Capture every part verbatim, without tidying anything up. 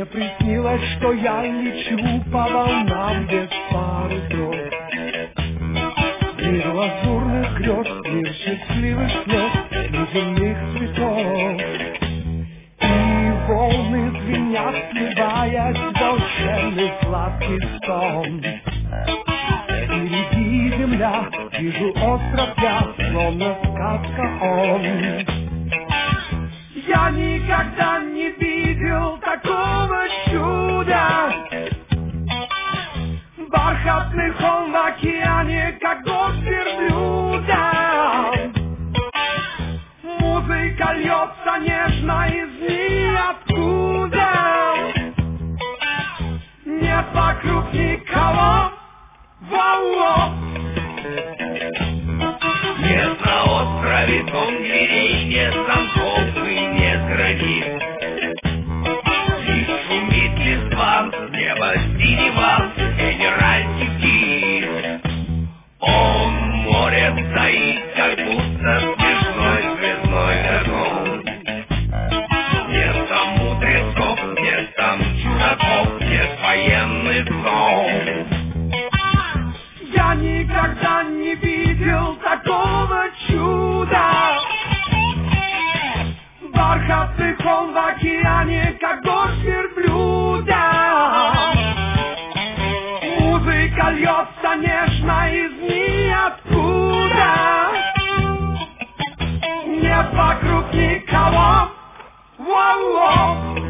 приснилось, что я лечу по волнам без парусов. Мир лазурных грез, мир счастливых слез, неземных цветов. И волны звенят, сливаясь в волшебный сладкий сон. Впереди земля, вижу остров я, словно сказка он. Я никогда не видел такого чуда. Бархатный холм в океане, как дождь верблюда. Музыка льется нежно из ниоткуда. Нет вокруг никого. Воу-воу. Нет на острове дом дверей, нет замков и нет границ. Лишь шумит листва, небо синева, генеральский птиц. Он море стоит, как будто смешной звездной дракон. Нет там мудрецов, нет там чудаков, нет военных зон. Я никогда не видел такого чуда. Бархатный холм в океане, как дождь верблюда. Музыка льется нежно из ниоткуда. Нет вокруг никого. Воу-воу.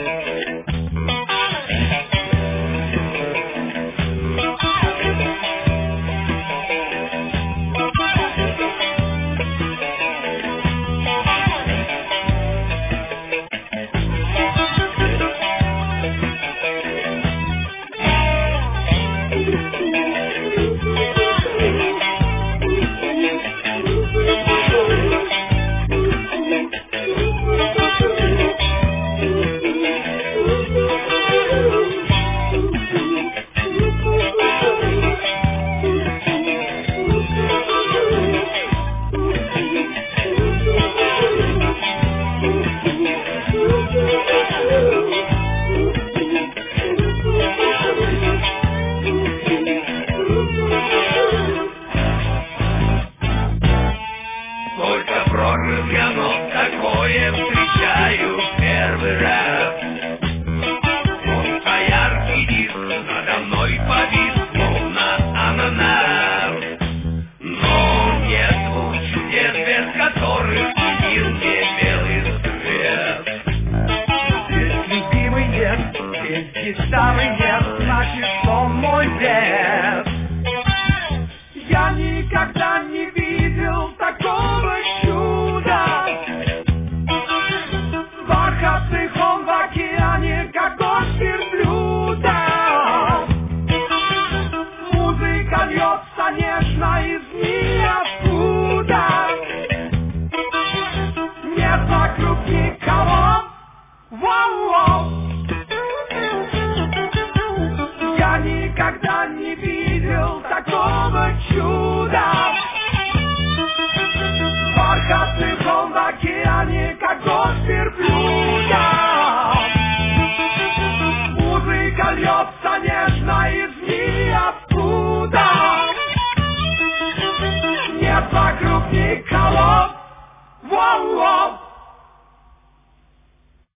Только прожив я, но такое встречаю первый раз. Он яркий диск надо мной повис, словно ананас. Но нет двух чудес, без которых мир не белый свет. Здесь любимый нет, здесь гитары нет, значит, он мой дед. Я никогда не видел такого чуда. Бархатный холм в океане, как дождь верблюда. Музыка льется нежно из ниоткуда. Нет вокруг никого. Воу-воу.